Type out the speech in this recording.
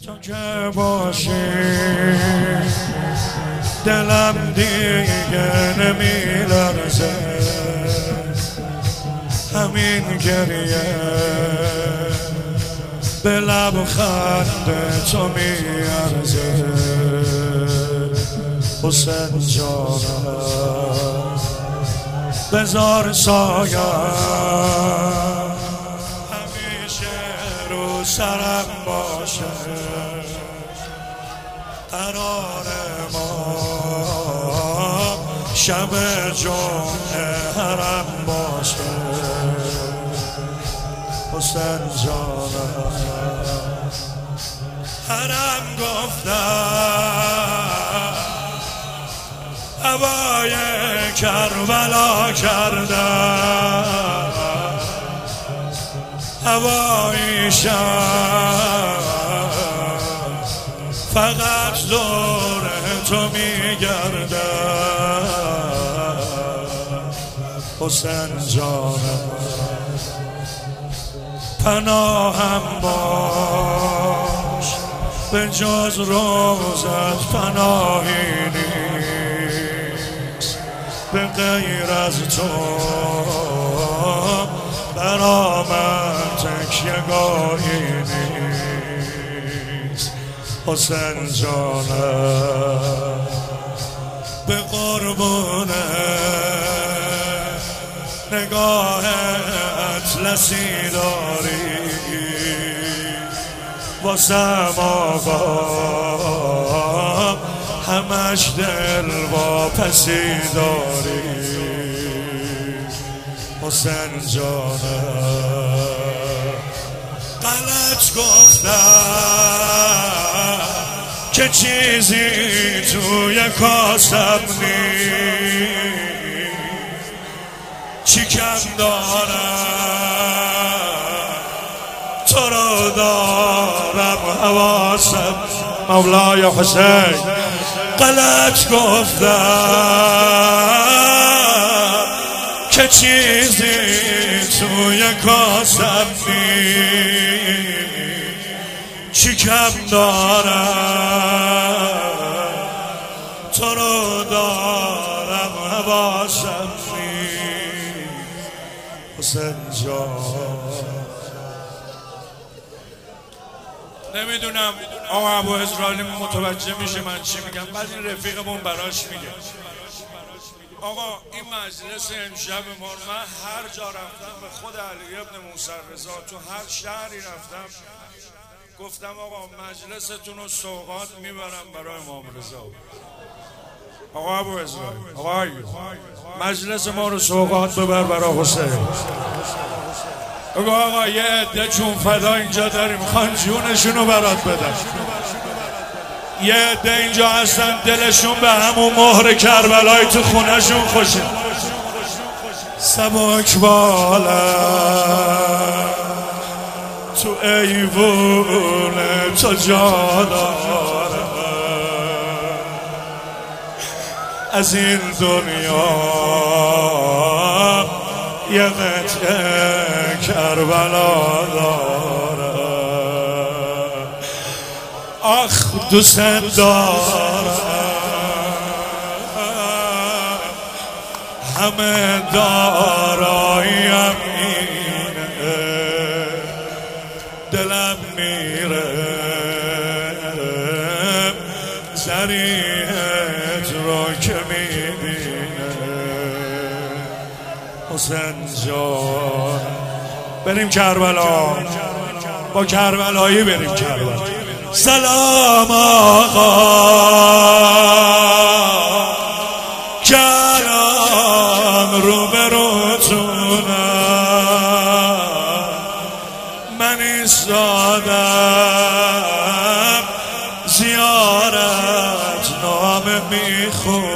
تو که باشی دلم دیگه نمیلرزه، همین گریه به لبخند تو میارزه. حسین جانم بذار سایه همیشه رو سرم باشه، قرار ما شب جمعه حرم باشه. حسین جانم حرم گفتم هوای کربلا کردم، هوای شب فقط دور تو میگردم. حسین جانم پناهم باش، به جز روزت پناهی نیست، به غیر از تو برا من تکیه‌گاهی نیست. حسین جانم به قربون نگاه اطلسی داری، واسم آقا همش دل واپسی داری. حسین جانم غلط گفتم که چیزی توی کاسم نیست، چی کم دارم تو رو دارم حواسم. مولای حسین غلط گفتم که چیزی توی کاسم نیست، چی کم دارم تو رو دارم حواسم نیست. حسین جان نمیدونم آقا ابو اسرائیل متوجه میشه من چی میگم، بعد این رفیقمون براش میگه. آقا این مجلس امشب ما، من هر جا رفتم به خود علی ابن موسی رضا تو هر شهری رفتم گفتم آقا مجلستون رو سوغات میبرم برای امام رضا. آقا ابو اسرائیل، آقا مجلس ما رو سوغات ببر برای حسین. بگو آقا یه عده چون فدا اینجا داریم میخوان جونشونو برات بدن، یه عده اینجا هستن دلشون به همون مهر کربلای تو خونهشون خوشه. سبک بالا تو ایوون تو جا دارم، از این دنیا یه قطعه کربلا دارم. آخ دوست دارم همه داراییم اینه، دلم میره زریحت رو که میبینه. حسین جان بریم کربلا، با کربلایی بریم کربلا. سلام آقا کرام روبروتونم، من ایستادم زیارت نامه میخونم.